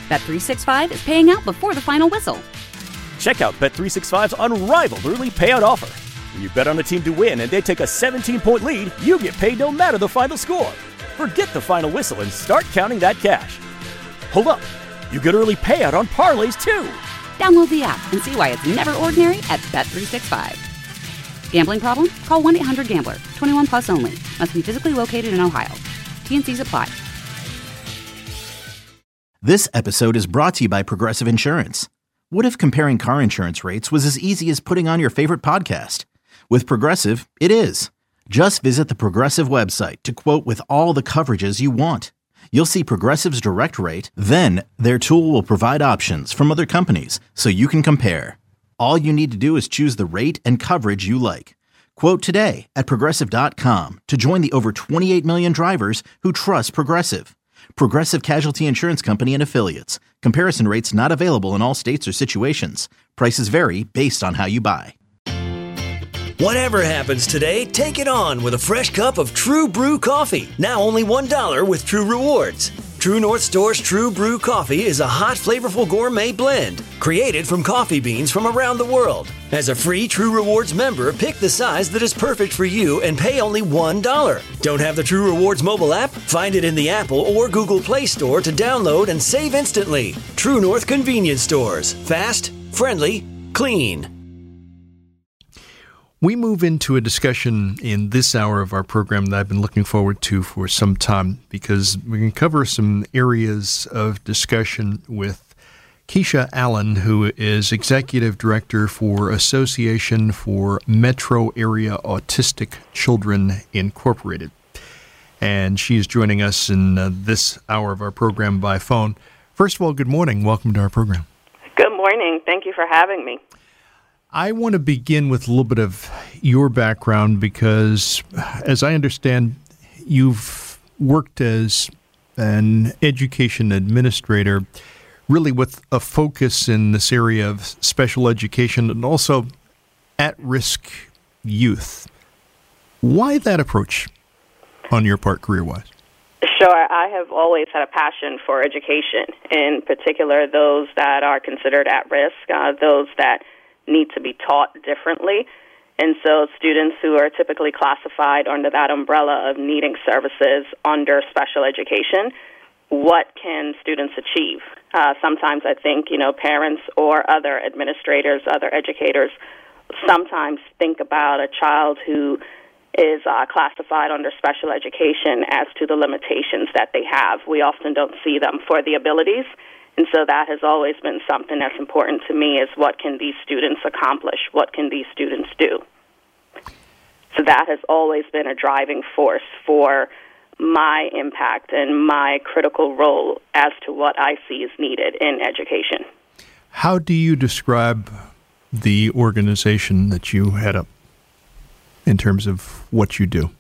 Bet365 is paying out before the final whistle. Check out Bet365's unrivaled early payout offer. When you bet on a team to win and they take a 17-point lead, you get paid no matter the final score. Forget the final whistle and start counting that cash. Hold up. You get early payout on parlays, too. Download the app and see why it's never ordinary at Bet365. Gambling problem? Call 1-800-GAMBLER. 21 plus only. Must be physically located in Ohio. T&Cs apply. This episode is brought to you by Progressive Insurance. What if comparing car insurance rates was as easy as putting on your favorite podcast? With Progressive, it is. Just visit the Progressive website to quote with all the coverages you want. You'll see Progressive's direct rate, then their tool will provide options from other companies so you can compare. All you need to do is choose the rate and coverage you like. Quote today at Progressive.com to join the over 28 million drivers who trust Progressive. Progressive Casualty Insurance Company and Affiliates. Comparison rates not available in all states or situations. Prices vary based on how you buy. Whatever happens today, take it on with a fresh cup of True Brew coffee. Now only $1 with True Rewards. True North Store's True Brew coffee is a hot, flavorful gourmet blend created from coffee beans from around the world. As a free True Rewards member, pick the size that is perfect for you and pay only $1. Don't have the True Rewards mobile app? Find it in the Apple or Google Play Store to download and save instantly. True North Convenience Stores. Fast, friendly, clean. We move into a discussion in this hour of our program that I've been looking forward to for some time because we can cover some areas of discussion with Keisha Allen, who is Executive Director for Association for Metro Area Autistic Children Incorporated. And she is joining us in this hour of our program by phone. First of all, good morning. Welcome to our program. Good morning. Thank you for having me. I want to begin with a little bit of your background because, as I understand, you've worked as an education administrator, really with a focus in this area of special education and also at-risk youth. Why that approach on your part, career-wise? Sure. I have always had a passion for education, in particular those that are considered at risk, those that need to be taught differently. And so students who are typically classified under that umbrella of needing services under special education, what can students achieve? Sometimes I think, parents or other administrators, other educators sometimes think about a child who is classified under special education as to the limitations that they have. We often don't see them for the abilities. And so that has always been something that's important to me is what can these students accomplish? What can these students do? So that has always been a driving force for my impact and my critical role as to what I see is needed in education. How do you describe the organization that you head up in terms of what you do?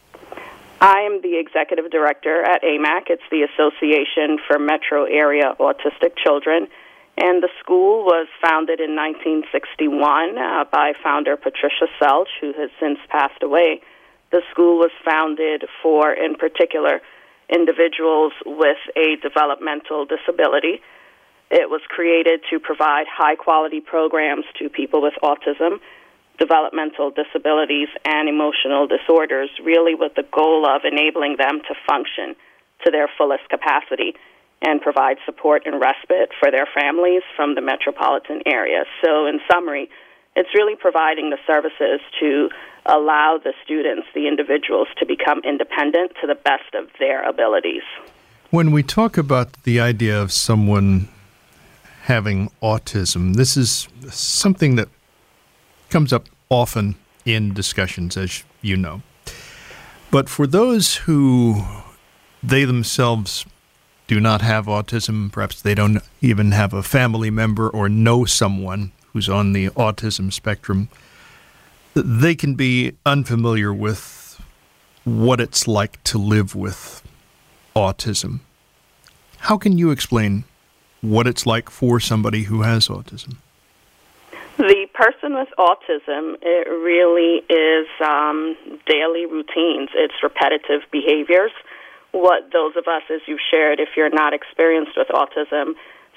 I am the executive director at AMAC. It's the Association for Metro Area Autistic Children. And the school was founded in 1961 by founder Patricia Selch, who has since passed away. The school was founded for, in particular, individuals with a developmental disability. It was created to provide high-quality programs to people with autism, developmental disabilities, and emotional disorders, really with the goal of enabling them to function to their fullest capacity and provide support and respite for their families from the metropolitan area. So in summary, it's really providing the services to allow the students, the individuals, to become independent to the best of their abilities. When we talk about the idea of someone having autism, this is something that comes up often in discussions, as you know. But for those who they themselves do not have autism, perhaps they don't even have a family member or know someone who's on the autism spectrum, they can be unfamiliar with what it's like to live with autism. How can you explain what it's like for somebody who has autism? The person with autism, it really is daily routines. It's repetitive behaviors. What those of us, as you've shared, if you're not experienced with autism,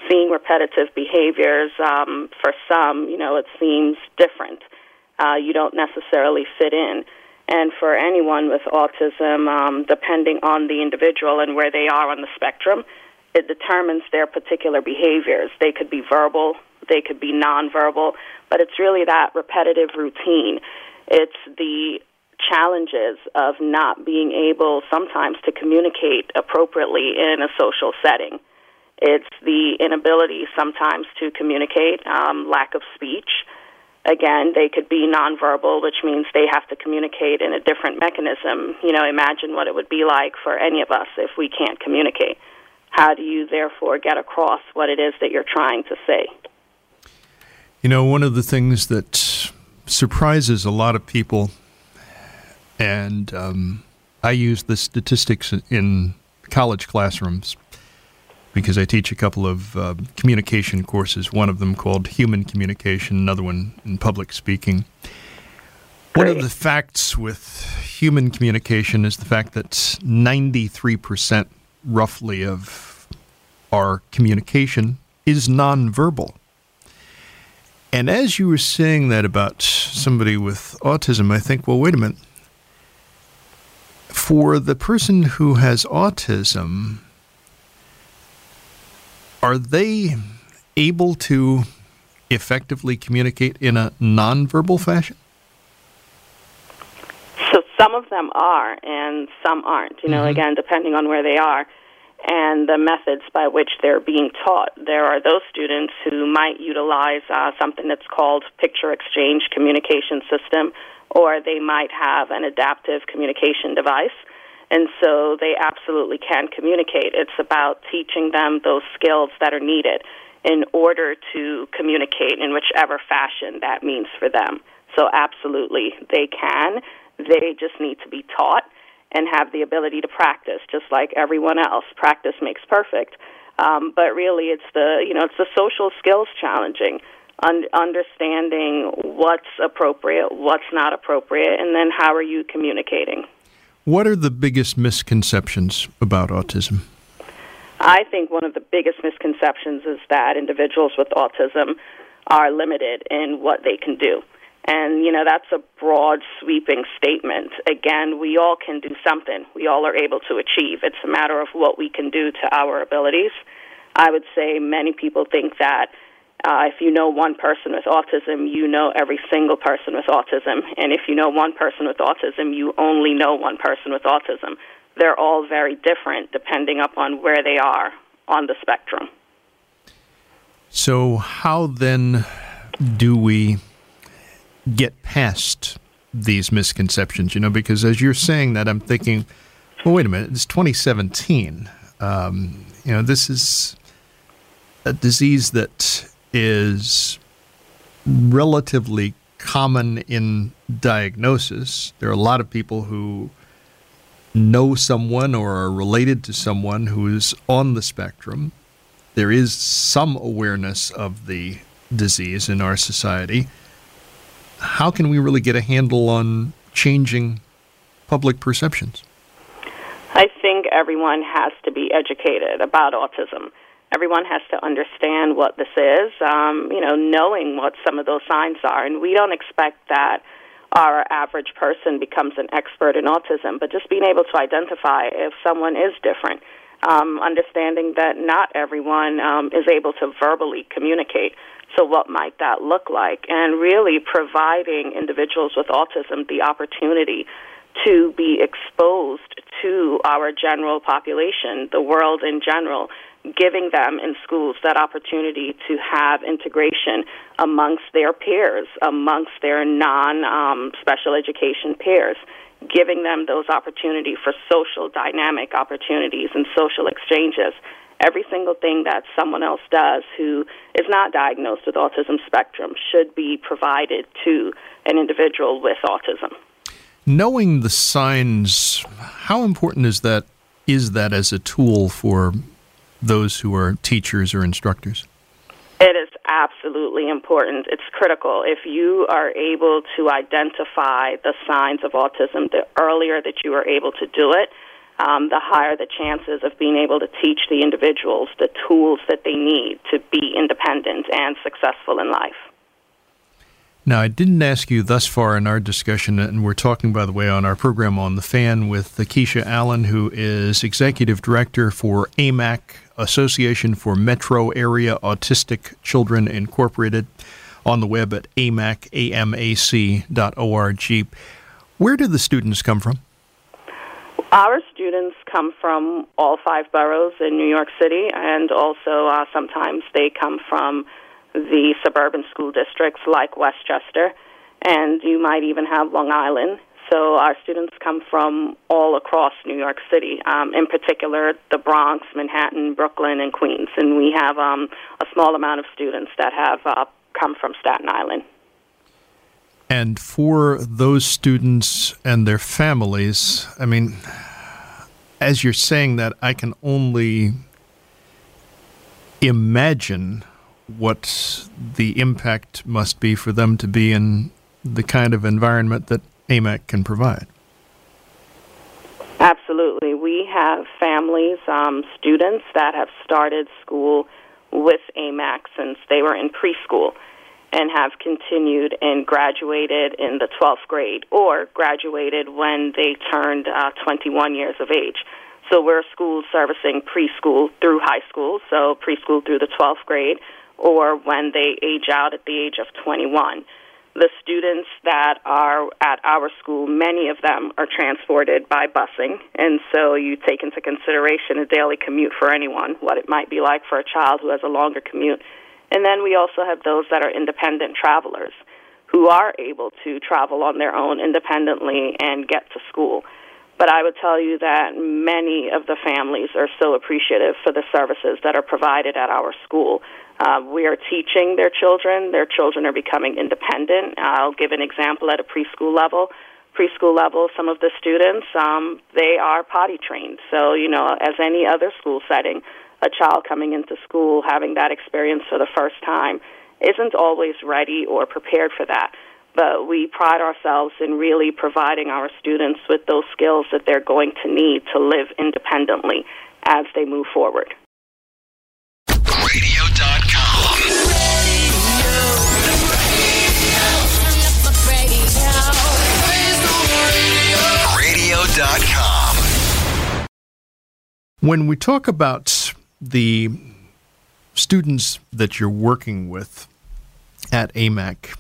seeing repetitive behaviors, for some, it seems different. You don't necessarily fit in. And for anyone with autism, depending on the individual and where they are on the spectrum, it determines their particular behaviors. They could be verbal, they could be nonverbal, but it's really that repetitive routine. It's the challenges of not being able sometimes to communicate appropriately in a social setting. It's the inability sometimes to communicate, lack of speech. Again, they could be nonverbal, which means they have to communicate in a different mechanism. Imagine what it would be like for any of us if we can't communicate. How do you, therefore, get across what it is that you're trying to say? One of the things that surprises a lot of people, and I use the statistics in college classrooms because I teach a couple of communication courses, one of them called Human Communication, another one in Public Speaking. One of the facts with human communication is the fact that 93% roughly of our communication is nonverbal. And as you were saying that about somebody with autism, I think, well, wait a minute. For the person who has autism, are they able to effectively communicate in a nonverbal fashion? So some of them are, and some aren't, again, depending on where they are and the methods by which they're being taught. There are those students who might utilize something that's called picture exchange communication system, or they might have an adaptive communication device. And so they absolutely can communicate. It's about teaching them those skills that are needed in order to communicate in whichever fashion that means for them. So absolutely, they can. They just need to be taught and have the ability to practice, just like everyone else. Practice makes perfect. But really, it's the social skills challenging, understanding what's appropriate, what's not appropriate, and then how are you communicating. What are the biggest misconceptions about autism? I think one of the biggest misconceptions is that individuals with autism are limited in what they can do. And, that's a broad, sweeping statement. Again, we all can do something. We all are able to achieve. It's a matter of what we can do to our abilities. I would say many people think that if you know one person with autism, you know every single person with autism. And if you know one person with autism, you only know one person with autism. They're all very different depending upon where they are on the spectrum. So how then do we get past these misconceptions? Because as you're saying that, I'm thinking, well, wait a minute, it's 2017. This is a disease that is relatively common in diagnosis. There are a lot of people who know someone or are related to someone who is on the spectrum. There is some awareness of the disease in our society. How can we really get a handle on changing public perceptions? I think everyone has to be educated about autism. Everyone has to understand what this is, knowing what some of those signs are. And we don't expect that our average person becomes an expert in autism, but just being able to identify if someone is different, understanding that not everyone is able to verbally communicate. So what might that look like? And really providing individuals with autism the opportunity to be exposed to our general population, the world in general, giving them in schools that opportunity to have integration amongst their peers, amongst their non-special education peers, giving them those opportunity for social dynamic opportunities and social exchanges. Every single thing that someone else does who is not diagnosed with autism spectrum should be provided to an individual with autism. Knowing the signs, how important is that as a tool for those who are teachers or instructors? It is absolutely important. It's critical. If you are able to identify the signs of autism, the earlier that you are able to do it, the higher the chances of being able to teach the individuals the tools that they need to be independent and successful in life. Now, I didn't ask you thus far in our discussion, and we're talking, by the way, on our program on The Fan with Keisha Allen, who is Executive Director for AMAC, Association for Metro Area Autistic Children Incorporated, on the web at amac.org. Where do the students come from? Our students come from all 5 boroughs in New York City, and also sometimes they come from the suburban school districts like Westchester, and you might even have Long Island. So our students come from all across New York City, in particular the Bronx, Manhattan, Brooklyn, and Queens. And we have a small amount of students that have come from Staten Island. And for those students and their families, I mean, as you're saying that, I can only imagine what the impact must be for them to be in the kind of environment that AMAC can provide. Absolutely. We have families, students that have started school with AMAC since they were in preschool and have continued and graduated in the 12th grade or graduated when they turned 21 years of age. So we're a school servicing preschool through high school, so preschool through the 12th grade, or when they age out at the age of 21. The students that are at our school, many of them are transported by busing, and so you take into consideration a daily commute for anyone, what it might be like for a child who has a longer commute. And then we also have those that are independent travelers who are able to travel on their own independently and get to school. But I would tell you that many of the families are so appreciative for the services that are provided at our school. We are teaching their children. Their children are becoming independent. I'll give an example at a preschool level. Preschool level, some of the students, they are potty trained. So, you know, as any other school setting, a child coming into school having that experience for the first time isn't always ready or prepared for that. But we pride ourselves in really providing our students with those skills that they're going to need to live independently as they move forward. Radio.com. Radio.com. When we talk about the students that you're working with at AMAC,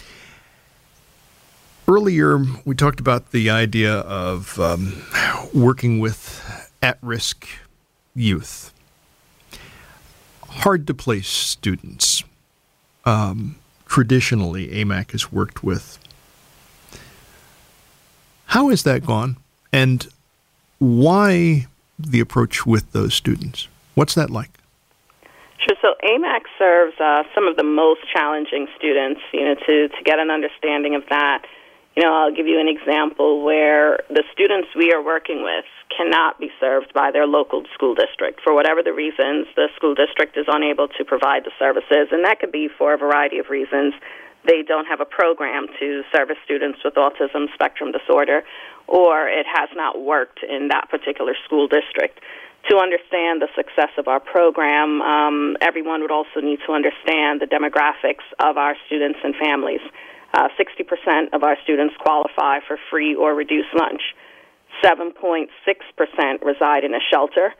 earlier we talked about the idea of working with at-risk youth, hard-to-place students. Traditionally, AMAC has worked with. How has that gone, and why the approach with those students? What's that like? Sure. So AMAC serves some of the most challenging students, to get an understanding of that. I'll give you an example where the students we are working with cannot be served by their local school district. For whatever the reasons, the school district is unable to provide the services, and that could be for a variety of reasons. They don't have a program to service students with autism spectrum disorder, or it has not worked in that particular school district. To understand the success of our program, everyone would also need to understand the demographics of our students and families. 60% of our students qualify for free or reduced lunch. 7.6% reside in a shelter.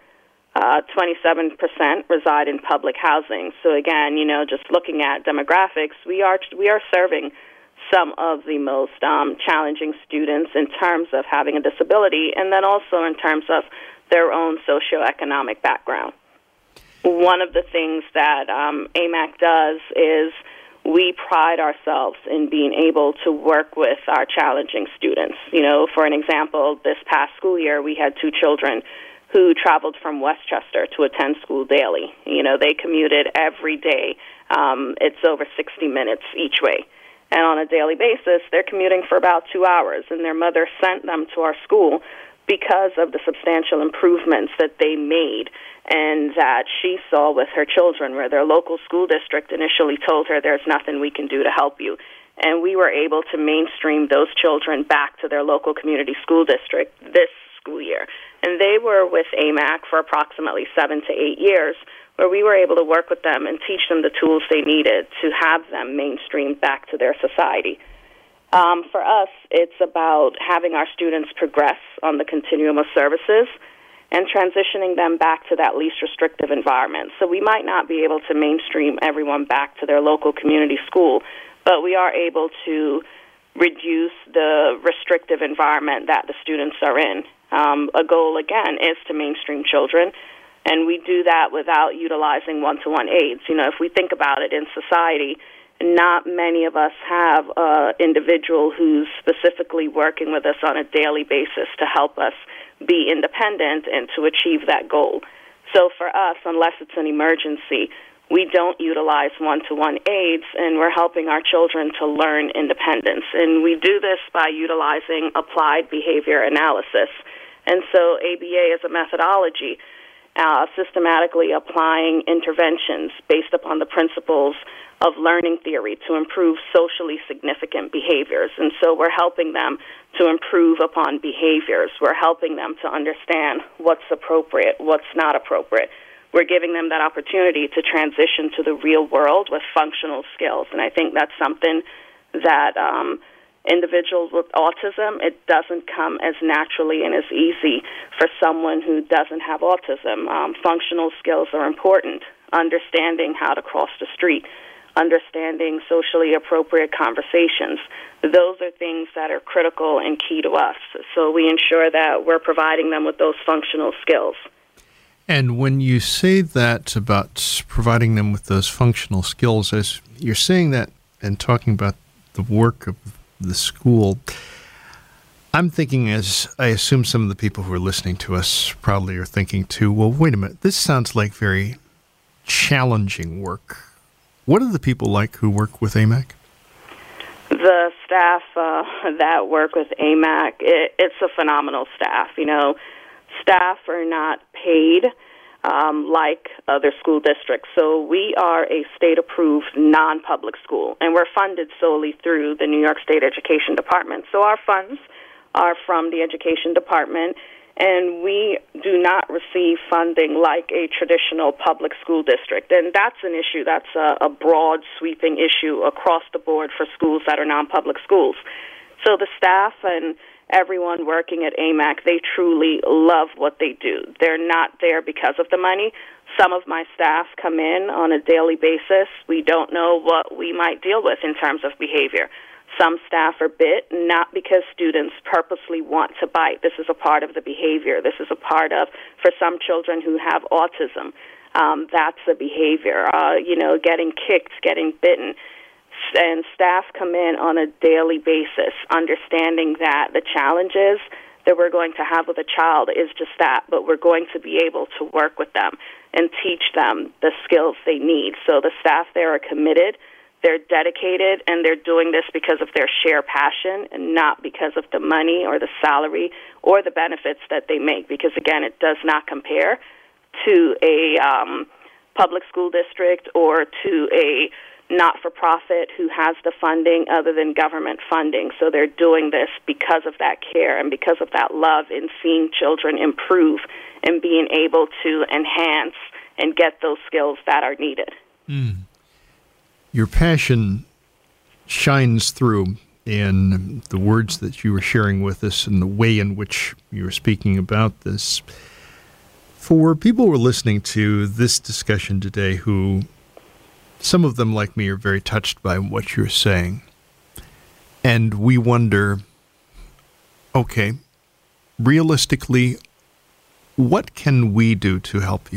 27% reside in public housing. So again, just looking at demographics, we are serving some of the most challenging students in terms of having a disability, and then also in terms of their own socioeconomic background. One of the things that AMAC does is we pride ourselves in being able to work with our challenging students. For an example, this past school year, we had 2 children who traveled from Westchester to attend school daily. They commuted every day. It's over 60 minutes each way. And on a daily basis, they're commuting for about 2 hours, and their mother sent them to our school because of the substantial improvements that they made and that she saw with her children, where their local school district initially told her there's nothing we can do to help you. And we were able to mainstream those children back to their local community school district. This school year. And they were with AMAC for approximately 7 to 8 years, where we were able to work with them and teach them the tools they needed to have them mainstream back to their society. For us, it's about having our students progress on the continuum of services and transitioning them back to that least restrictive environment. So we might not be able to mainstream everyone back to their local community school, but we are able to reduce the restrictive environment that the students are in. A goal, again, is to mainstream children, and we do that without utilizing one-to-one aides. You know, if we think about it in society, not many of us have an individual who's specifically working with us on a daily basis to help us be independent and to achieve that goal. So for us, unless it's an emergency, we don't utilize one-to-one aides, and we're helping our children to learn independence. And we do this by utilizing applied behavior analysis. And so ABA is a methodology, systematically applying interventions based upon the principles of learning theory to improve socially significant behaviors. And so we're helping them to improve upon behaviors. We're helping them to understand what's appropriate, what's not appropriate. We're giving them that opportunity to transition to the real world with functional skills. And I think that's something that individuals with autism, it doesn't come as naturally and as easy for someone who doesn't have autism. Functional skills are important. Understanding how to cross the street, understanding socially appropriate conversations. Those are things that are critical and key to us. So we ensure that we're providing them with those functional skills. And when you say that about providing them with those functional skills, as you're saying that and talking about the work of the school, I'm thinking, as I assume some of the people who are listening to us probably are thinking too, well, wait a minute, this sounds like very challenging work. What are the people like who work with AMAC? The staff that work with AMAC, it's a phenomenal staff. You know, staff are not paid like other school districts. So we are a state-approved non-public school, and we're funded solely through the New York State Education Department. So our funds are from the Education Department, and we do not receive funding like a traditional public school district. And that's an issue. That's a broad, sweeping issue across the board for schools that are non-public schools. So the staff and everyone working at AMAC, they truly love what they do. They're not there because of the money. Some of my staff come in on a daily basis. We don't know what we might deal with in terms of behavior. Some staff are bit, not because students purposely want to bite. This is a part of the behavior. This is a part of, for some children who have autism, that's a behavior, getting kicked, getting bitten. And staff come in on a daily basis, understanding that the challenges that we're going to have with a child is just that, but we're going to be able to work with them and teach them the skills they need. So the staff there are committed, they're dedicated, and they're doing this because of their sheer passion and not because of the money or the salary or the benefits that they make, because, again, it does not compare to a public school district or to a not-for-profit who has the funding other than government funding. So they're doing this because of that care and because of that love in seeing children improve and being able to enhance and get those skills that are needed. Your passion shines through in the words that you were sharing with us and the way in which you were speaking about this. For people who are listening to this discussion today who, some of them like me, are very touched by what you're saying, and we wonder, okay, realistically, what can we do to help you?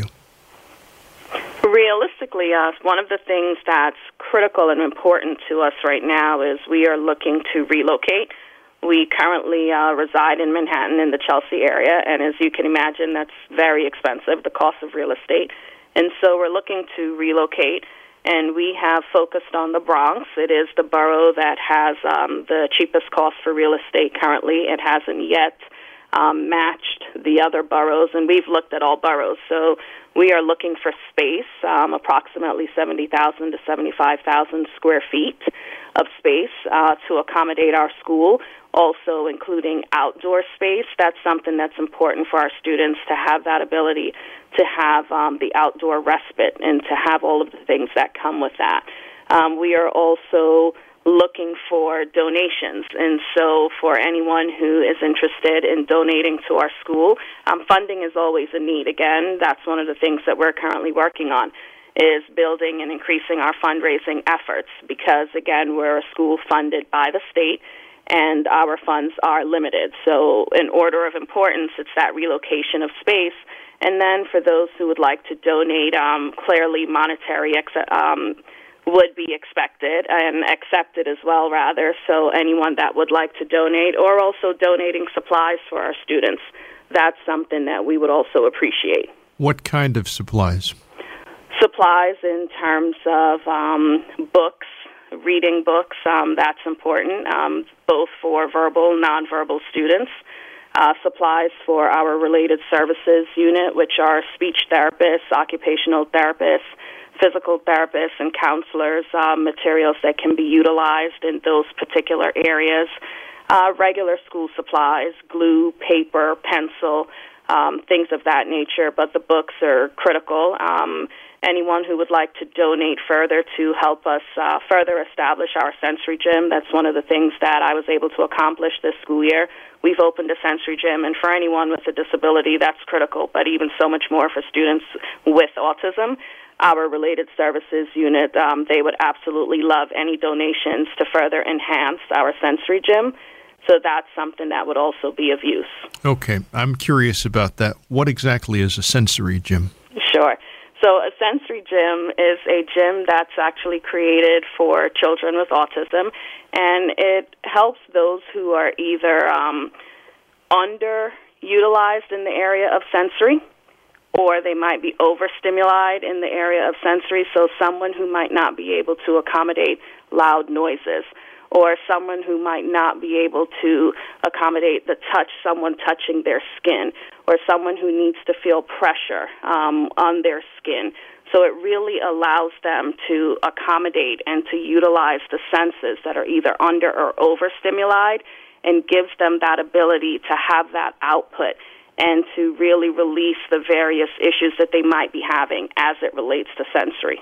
Realistically, one of the things that's critical and important to us right now is we are looking to relocate. We currently reside in Manhattan in the Chelsea area, and as you can imagine, that's very expensive, the cost of real estate. And so we're looking to relocate, and we have focused on the Bronx. It is the borough that has the cheapest cost for real estate currently. It hasn't yet matched the other boroughs, and we've looked at all boroughs. So we are looking for space, approximately 70,000 to 75,000 square feet of space to accommodate our school, also including outdoor space. That's something that's important for our students, to have that ability to have the outdoor respite and to have all of the things that come with that. We are also looking for donations, and so for anyone who is interested in donating to our school, funding is always a need. Again, that's one of the things that we're currently working on, is building and increasing our fundraising efforts, because, again, we're a school funded by the state, and our funds are limited. So in order of importance, it's that relocation of space. And then for those who would like to donate, clearly monetary would be expected and accepted as well, rather. So anyone that would like to donate, or also donating supplies for our students, that's something that we would also appreciate. What kind of supplies? Supplies in terms of books, reading books, that's important, both for verbal, nonverbal students. Supplies for our related services unit, which are speech therapists, occupational therapists, physical therapists, and counselors, materials that can be utilized in those particular areas. Regular school supplies, glue, paper, pencil, things of that nature, but the books are critical. Anyone who would like to donate further to help us further establish our sensory gym, that's one of the things that I was able to accomplish this school year. We've opened a sensory gym, and for anyone with a disability, that's critical, but even so much more for students with autism. Our related services unit, they would absolutely love any donations to further enhance our sensory gym. So that's something that would also be of use. Okay, I'm curious about that. What exactly is a sensory gym? Sure. So a sensory gym is a gym that's actually created for children with autism, and it helps those who are either underutilized in the area of sensory, or they might be overstimulated in the area of sensory, so someone who might not be able to accommodate loud noises, or someone who might not be able to accommodate the touch, someone touching their skin, or someone who needs to feel pressure on their skin. So it really allows them to accommodate and to utilize the senses that are either under or overstimulated, and gives them that ability to have that output and to really release the various issues that they might be having as it relates to sensory.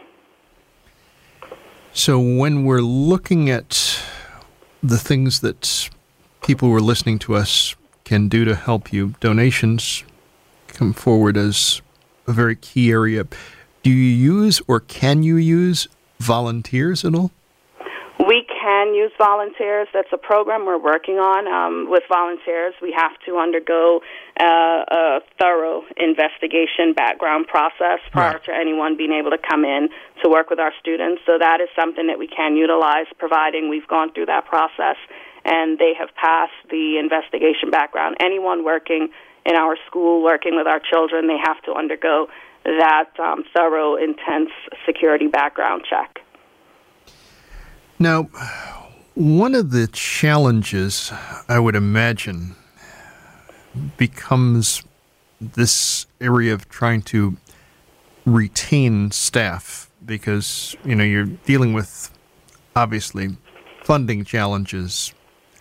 So when we're looking at the things that people who are listening to us can do to help you, donations come forward as a very key area. Do you use, or can you use, volunteers at all? We can use volunteers. That's a program we're working on. With volunteers, we have to undergo a thorough investigation background process prior to anyone being able to come in to work with our students. So that is something that we can utilize, providing we've gone through that process and they have passed the investigation background. Anyone working in our school, working with our children, they have to undergo that thorough, intense security background check. Now, one of the challenges, I would imagine, becomes this area of trying to retain staff, because, you know, you're dealing with, obviously, funding challenges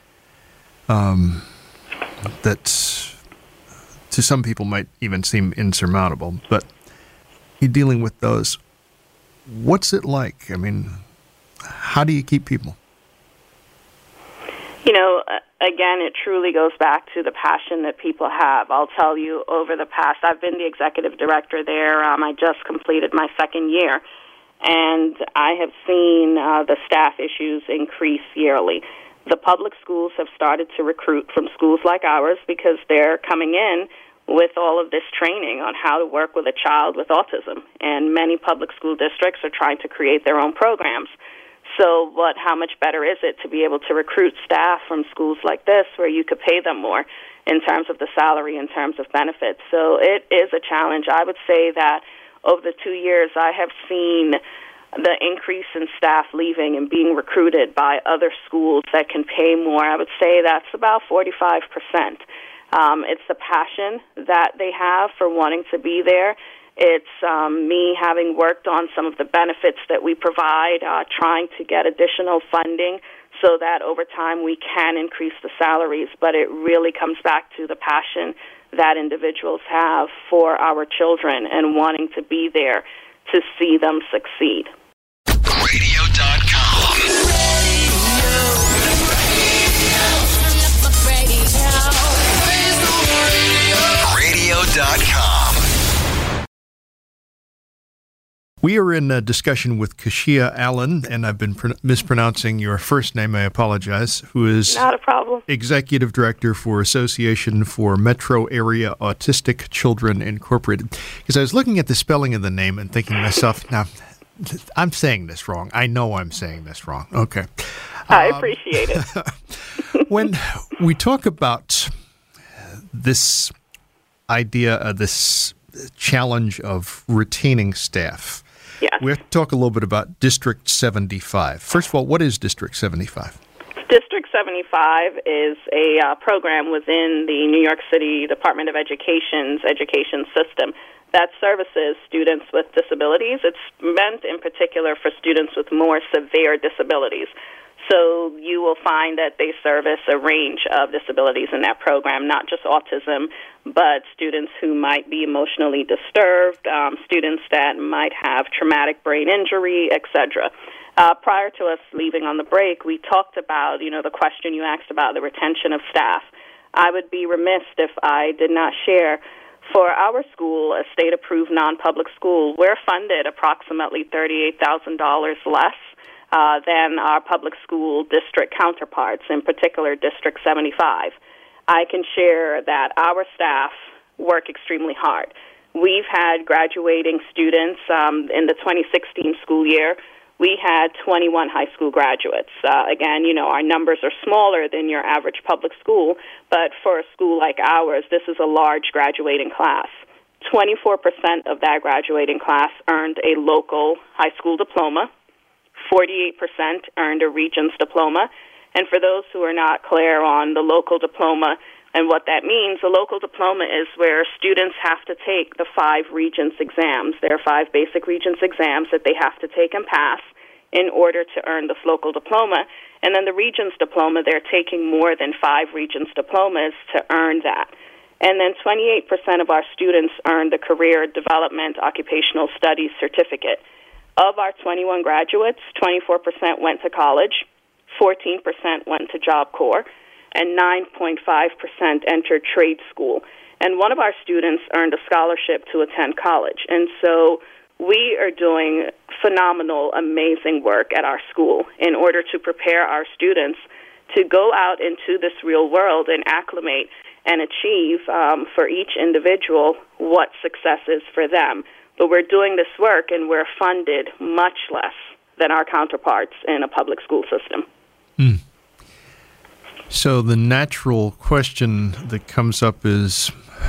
that to some people might even seem insurmountable, but you're dealing with those. What's it like? I mean, how do you keep people? You know, again, it truly goes back to the passion that people have. I'll tell you, over the past, I've been the executive director there. I just completed my second year, and I have seen the staff issues increase yearly. The public schools have started to recruit from schools like ours because they're coming in with all of this training on how to work with a child with autism, and many public school districts are trying to create their own programs. So how much better is it to be able to recruit staff from schools like this where you could pay them more in terms of the salary, in terms of benefits? So it is a challenge. I would say that over the 2 years, I have seen the increase in staff leaving and being recruited by other schools that can pay more. I would say that's about 45%. It's the passion that they have for wanting to be there. It's me having worked on some of the benefits that we provide, trying to get additional funding so that over time we can increase the salaries. But it really comes back to the passion that individuals have for our children and wanting to be there to see them succeed. Radio.com. Radio.com. We are in a discussion with Kashia Allen, and I've been mispronouncing your first name. I apologize. Who is not a problem. Executive Director for Association for Metro Area Autistic Children Incorporated. Because I was looking at the spelling of the name and thinking to myself, now, I'm saying this wrong. I know I'm saying this wrong. Okay. I appreciate it. When we talk about this idea, this challenge of retaining staff, yes. We have to talk a little bit about District 75. First of all, what is District 75? District 75 is a program within the New York City Department of Education's education system that services students with disabilities. It's meant in particular for students with more severe disabilities. So you will find that they service a range of disabilities in that program, not just autism, but students who might be emotionally disturbed, students that might have traumatic brain injury, etc. Prior to us leaving on the break, we talked about, the question you asked about the retention of staff. I would be remiss if I did not share, for our school, a state-approved non-public school, we're funded approximately $38,000 less than our public school district counterparts, in particular District 75. I can share that our staff work extremely hard. We've had graduating students in the 2016 school year. We had 21 high school graduates. Again, our numbers are smaller than your average public school, but for a school like ours, this is a large graduating class. 24% of that graduating class earned a local high school diploma. 48% earned a Regents diploma. And for those who are not clear on the local diploma and what that means, a local diploma is where students have to take the 5 Regents exams. There are 5 basic Regents exams that they have to take and pass in order to earn this local diploma. And then the Regents diploma, they're taking more than 5 Regents diplomas to earn that. And then 28% of our students earned the Career Development Occupational Studies certificate. Of our 21 graduates, 24% went to college, 14% went to Job Corps, and 9.5% entered trade school. And one of our students earned a scholarship to attend college. And so we are doing phenomenal, amazing work at our school in order to prepare our students to go out into this real world and acclimate and achieve for each individual what success is for them. But we're doing this work, and we're funded much less than our counterparts in a public school system. So the natural question that comes up is,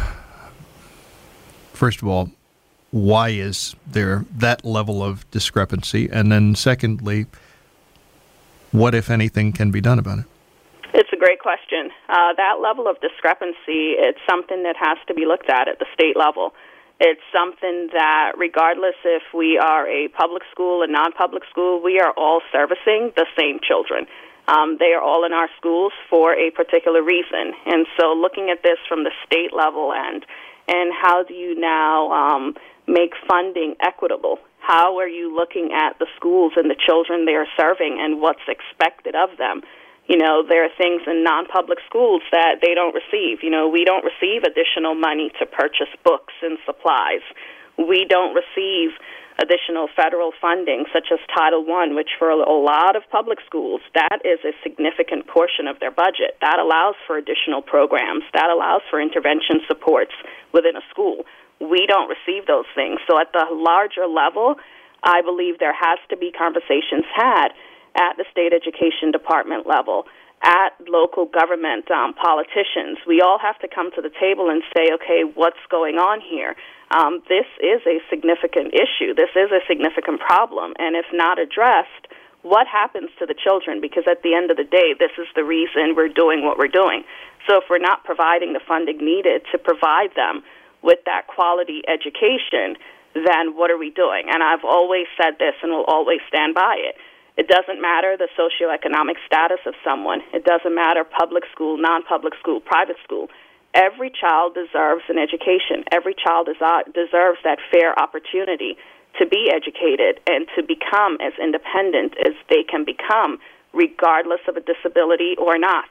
first of all, why is there that level of discrepancy? And then secondly, what, if anything, can be done about it? It's a great question. That level of discrepancy, it's something that has to be looked at the state level. It's something that, regardless if we are a public school, a non-public school, we are all servicing the same children. They are all in our schools for a particular reason. And so looking at this from the state level and how do you now make funding equitable? How are you looking at the schools and the children they are serving and what's expected of them? There are things in non-public schools that they don't receive. We don't receive additional money to purchase books and supplies. We don't receive additional federal funding, such as Title I, which for a lot of public schools, that is a significant portion of their budget. That allows for additional programs. That allows for intervention supports within a school. We don't receive those things. So at the larger level, I believe there has to be conversations had at the state education department level, at local government politicians. We all have to come to the table and say, okay, what's going on here? This is a significant issue. This is a significant problem. And if not addressed, what happens to the children? Because at the end of the day, this is the reason we're doing what we're doing. So if we're not providing the funding needed to provide them with that quality education, then what are we doing? And I've always said this and will always stand by it. It doesn't matter the socioeconomic status of someone. It doesn't matter public school, non-public school, private school. Every child deserves an education. Every child deserves that fair opportunity to be educated and to become as independent as they can become, regardless of a disability or not.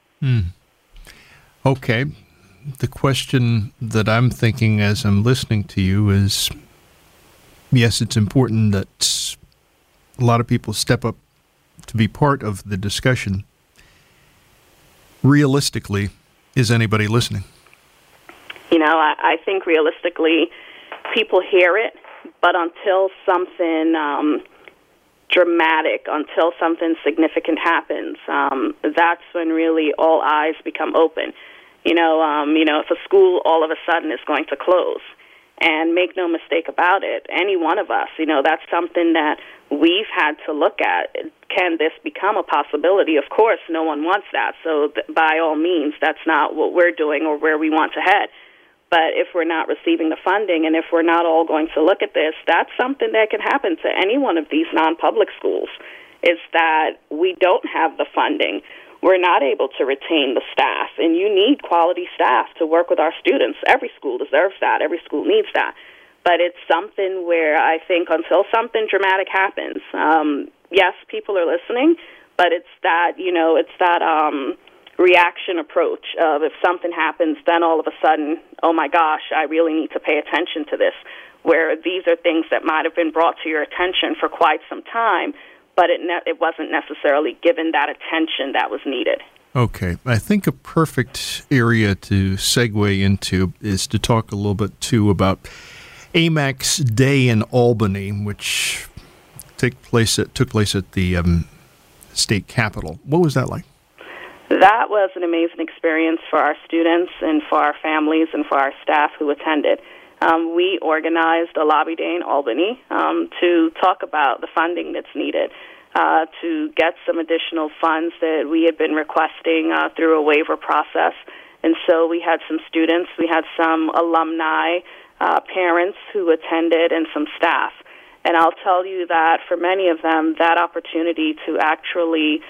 Okay. The question that I'm thinking as I'm listening to you is, yes, it's important that a lot of people step up to be part of the discussion. Realistically, is anybody listening? You know, I think realistically, people hear it, but until something dramatic, until something significant happens, that's when really all eyes become open. You know, if a school all of a sudden is going to close, and make no mistake about it, any one of us, you know, that's something that we've had to look at. Can this become a possibility? Of course, no one wants that. So by all means, that's not what we're doing or where we want to head. But if we're not receiving the funding and if we're not all going to look at this, that's something that can happen to any one of these non-public schools, is that we don't have the funding. We're not able to retain the staff, and you need quality staff to work with our students. Every school deserves that. Every school needs that. But it's something where I think until something dramatic happens, yes, people are listening, but it's that, reaction approach of if something happens, then all of a sudden, oh my gosh, I really need to pay attention to this, where these are things that might have been brought to your attention for quite some time, but it wasn't necessarily given that attention that was needed. Okay. I think a perfect area to segue into is to talk a little bit, too, about AMAC's Day in Albany, which took place at the state capitol. What was that like? That was an amazing experience for our students and for our families and for our staff who attended. We organized a lobby day in Albany to talk about the funding that's needed, to get some additional funds that we had been requesting through a waiver process. And so we had some students, we had some alumni, parents who attended, and some staff. And I'll tell you that for many of them, that opportunity to actually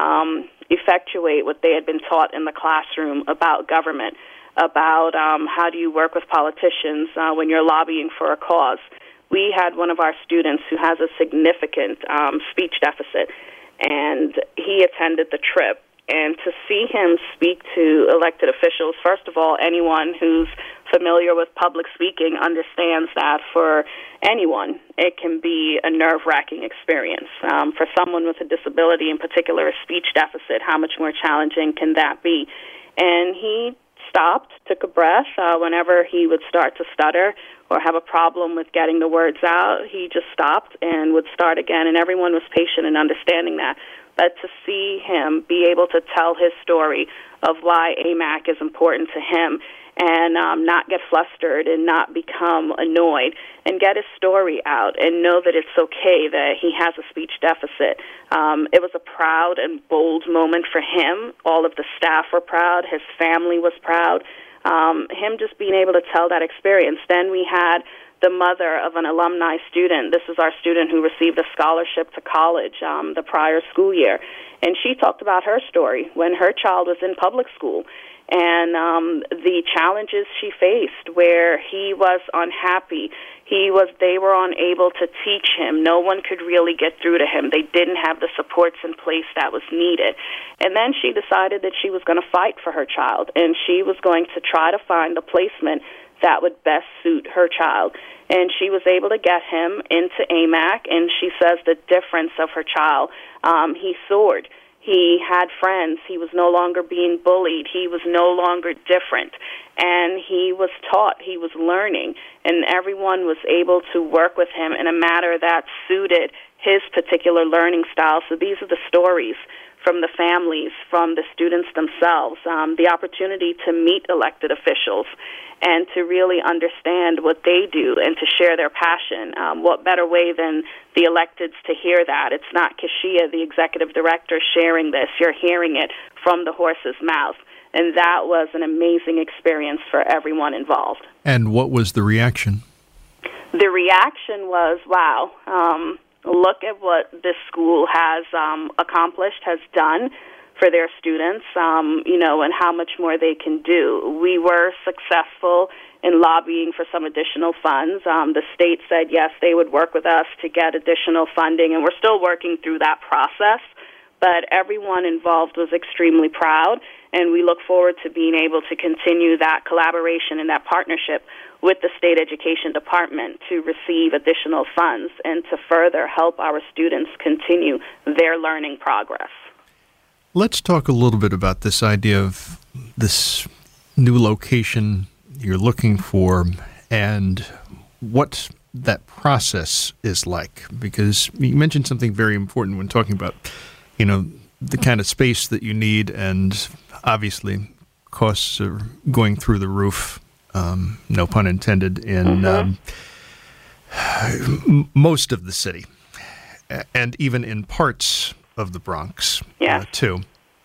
effectuate what they had been taught in the classroom about government, about how do you work with politicians when you're lobbying for a cause. We had one of our students who has a significant speech deficit, and he attended the trip. And to see him speak to elected officials, first of all, anyone who's familiar with public speaking understands that for anyone, it can be a nerve-wracking experience. For someone with a disability, in particular a speech deficit, how much more challenging can that be? And he stopped, took a breath. Whenever he would start to stutter or have a problem with getting the words out, he just stopped and would start again, and everyone was patient in understanding that. But to see him be able to tell his story of why AMAC is important to him and not get flustered and not become annoyed and get his story out and know that it's okay that he has a speech deficit. It was a proud and bold moment for him. All of the staff were proud. His family was proud. Him just being able to tell that experience. Then we had the mother of an alumni student. This is our student who received a scholarship to college the prior school year. And she talked about her story when her child was in public school and the challenges she faced where he was unhappy. They were unable to teach him. No one could really get through to him. They didn't have the supports in place that was needed. And then she decided that she was going to fight for her child, and she was going to try to find the placement that would best suit her child. And she was able to get him into AMAC, and she says the difference of her child. He soared. He had friends. He was no longer being bullied. He was no longer different. And he was taught. He was learning. And everyone was able to work with him in a manner that suited his particular learning style. So these are the stories from the families, from the students themselves, the opportunity to meet elected officials and to really understand what they do and to share their passion. What better way than the electeds to hear that? It's not Kashia, the executive director, sharing this. You're hearing it from the horse's mouth. And that was an amazing experience for everyone involved. And what was the reaction? The reaction was, wow, look at what this school has accomplished, has done for their students, and how much more they can do. We were successful in lobbying for some additional funds. The state said, yes, they would work with us to get additional funding, and we're still working through that process. But everyone involved was extremely proud, and we look forward to being able to continue that collaboration and that partnership with the State Education Department to receive additional funds and to further help our students continue their learning progress. Let's talk a little bit about this idea of this new location you're looking for and what that process is like. Because you mentioned something very important when talking about, the kind of space that you need, and obviously costs are going through the roof, no pun intended, in most of the city, and even in parts of the Bronx, too.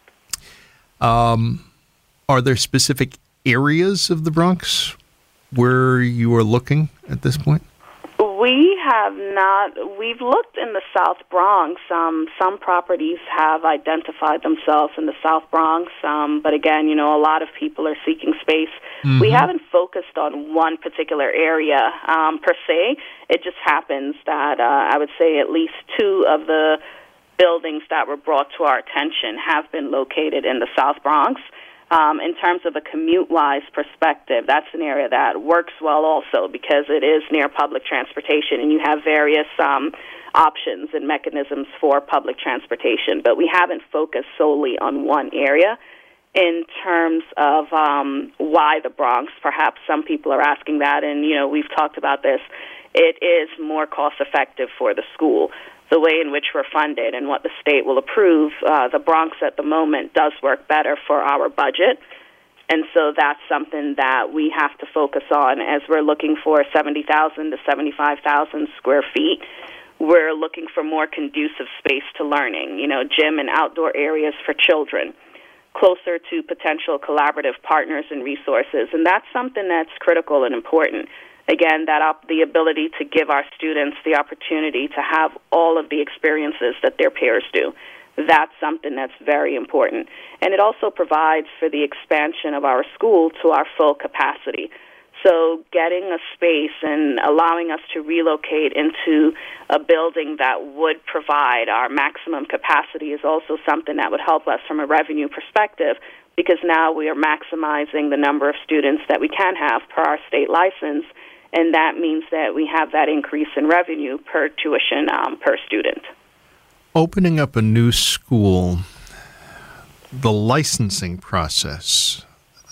Are there specific areas of the Bronx where you are looking at this point? We have not. We've looked in the South Bronx. Some properties have identified themselves in the South Bronx, but again, a lot of people are seeking space. Mm-hmm. We haven't focused on one particular area per se. It just happens that I would say at least two of the buildings that were brought to our attention have been located in the South Bronx. In terms of a commute-wise perspective, that's an area that works well also because it is near public transportation and you have various options and mechanisms for public transportation. But we haven't focused solely on one area. In terms of why the Bronx, perhaps some people are asking that, and, we've talked about this. It is more cost-effective for the school. The way in which we're funded and what the state will approve, the Bronx at the moment does work better for our budget. And so that's something that we have to focus on as we're looking for 70,000 to 75,000 square feet. We're looking for more conducive space to learning, gym and outdoor areas for children, closer to potential collaborative partners and resources. And that's something that's critical and important. Again, the ability to give our students the opportunity to have all of the experiences that their peers do. That's something that's very important. And it also provides for the expansion of our school to our full capacity. So getting a space and allowing us to relocate into a building that would provide our maximum capacity is also something that would help us from a revenue perspective, because now we are maximizing the number of students that we can have per our state license. And that means that we have that increase in revenue per tuition per student. Opening up a new school, the licensing process,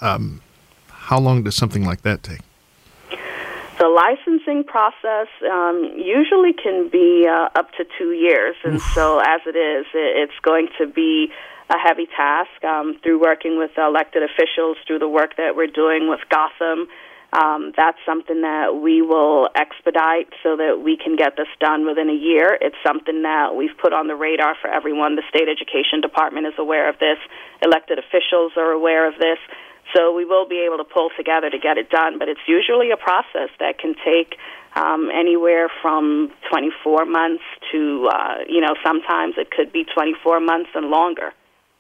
how long does something like that take? The licensing process usually can be up to 2 years. And so as it is, it's going to be a heavy task through working with elected officials, through the work that we're doing with Gotham. That's something that we will expedite so that we can get this done within a year. It's something that we've put on the radar for everyone. The State Education Department is aware of this. Elected officials are aware of this. So we will be able to pull together to get it done. But it's usually a process that can take anywhere from 24 months to, sometimes it could be 24 months and longer.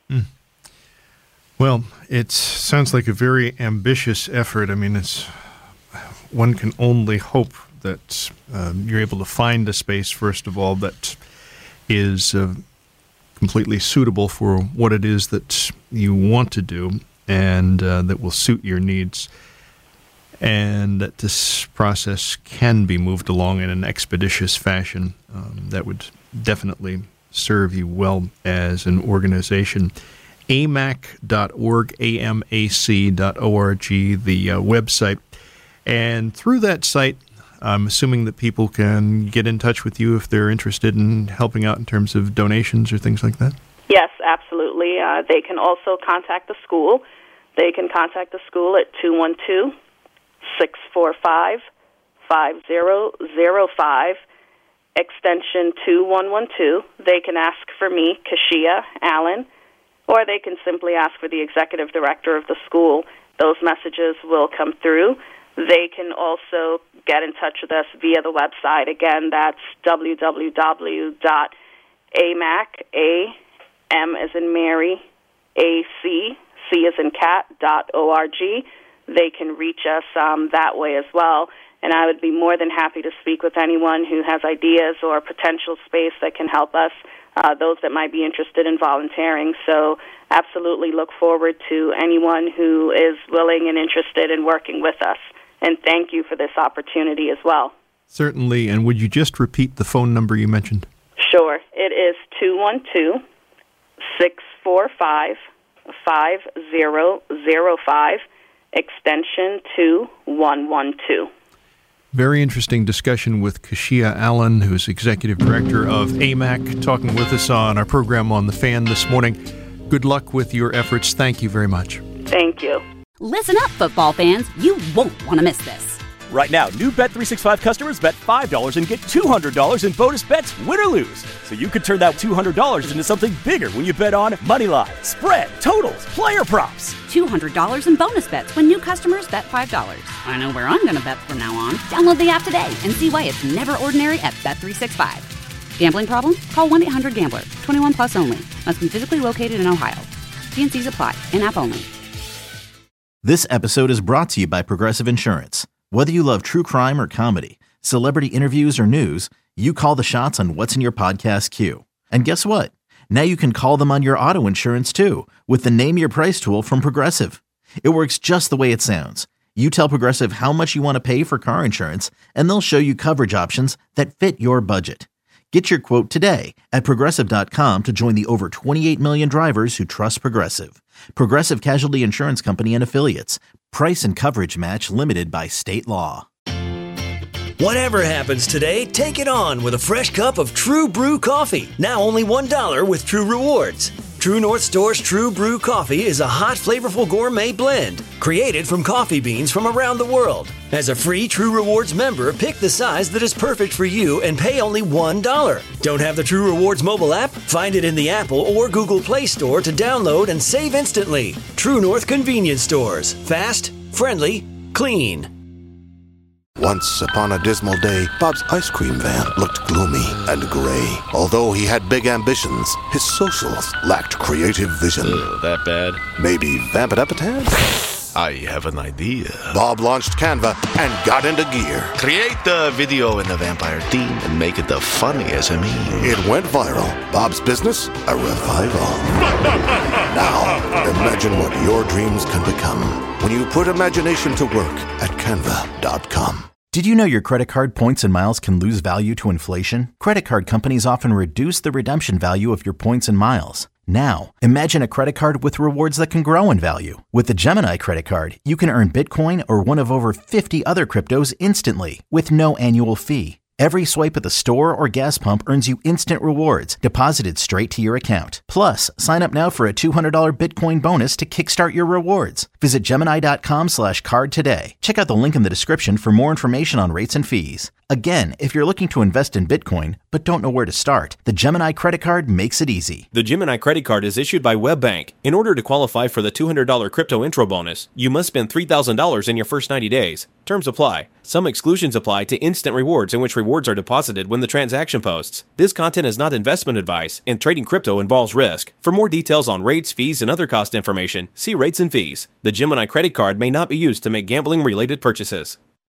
Well, it sounds like a very ambitious effort. I mean, one can only hope that you're able to find a space, first of all, that is completely suitable for what it is that you want to do and that will suit your needs, and that this process can be moved along in an expeditious fashion. That would definitely serve you well as an organization. amac.org, amac.org, the website. And through that site, I'm assuming that people can get in touch with you if they're interested in helping out in terms of donations or things like that? Yes, absolutely. They can also contact the school. They can contact the school at 212-645-5005, extension 2112. They can ask for me, Kashia Allen, or they can simply ask for the executive director of the school. Those messages will come through. They can also get in touch with us via the website. Again, that's www.amac, A-M as in Mary, A-C, C as in cat.org. They can reach us that way as well. And I would be more than happy to speak with anyone who has ideas or potential space that can help us, those that might be interested in volunteering. So absolutely look forward to anyone who is willing and interested in working with us. And thank you for this opportunity as well. Certainly. And would you just repeat the phone number you mentioned? Sure. It is 212-645-5005, extension 2112. Very interesting discussion with Kashia Allen, who's Executive Director of AMAC, talking with us on our program on The Fan this morning. Good luck with your efforts. Thank you very much. Thank you. Listen up, football fans. You won't want to miss this. Right now, new Bet365 customers bet $5 and get $200 in bonus bets, win or lose. So you could turn that $200 into something bigger when you bet on moneyline, spread, totals, player props. $200 in bonus bets when new customers bet $5. I know where I'm going to bet from now on. Download the app today and see why it's never ordinary at Bet365. Gambling problem? Call 1-800-GAMBLER. 21 plus only. Must be physically located in Ohio. T&Cs apply. In-app only. This episode is brought to you by Progressive Insurance. Whether you love true crime or comedy, celebrity interviews or news, you call the shots on what's in your podcast queue. And guess what? Now you can call them on your auto insurance too with the Name Your Price tool from Progressive. It works just the way it sounds. You tell Progressive how much you want to pay for car insurance, and they'll show you coverage options that fit your budget. Get your quote today at Progressive.com to join the over 28 million drivers who trust Progressive. Progressive Casualty Insurance Company and Affiliates. Price and coverage match limited by state law. Whatever happens today, take it on with a fresh cup of True Brew coffee. Now only $1 with True Rewards. True North Store's True Brew coffee is a hot, flavorful gourmet blend created from coffee beans from around the world. As a free True Rewards member, pick the size that is perfect for you and pay only $1. Don't have the True Rewards mobile app? Find it in the Apple or Google Play Store to download and save instantly. True North Convenience Stores. Fast, friendly, clean. Once upon a dismal day, Bob's ice cream van looked gloomy and gray. Although he had big ambitions, his socials lacked creative vision. That bad? Maybe vamp it up a tad? I have an idea. Bob launched Canva and got into gear. Create the video in the vampire theme and make it the funniest of me. It went viral. Bob's business, a revival. Now, imagine what your dreams can become when you put imagination to work at Canva.com. Did you know your credit card points and miles can lose value to inflation? Credit card companies often reduce the redemption value of your points and miles. Now, imagine a credit card with rewards that can grow in value. With the Gemini credit card, you can earn Bitcoin or one of over 50 other cryptos instantly with no annual fee. Every swipe at the store or gas pump earns you instant rewards deposited straight to your account. Plus, sign up now for a $200 Bitcoin bonus to kickstart your rewards. Visit Gemini.com/card today. Check out the link in the description for more information on rates and fees. Again, if you're looking to invest in Bitcoin but don't know where to start, the Gemini credit card makes it easy. The Gemini credit card is issued by WebBank. In order to qualify for the $200 crypto intro bonus, you must spend $3,000 in your first 90 days. Terms apply. Some exclusions apply to instant rewards in which rewards are deposited when the transaction posts. This content is not investment advice, and trading crypto involves risk. For more details on rates, fees, and other cost information, see rates and fees. The Gemini credit card may not be used to make gambling-related purchases.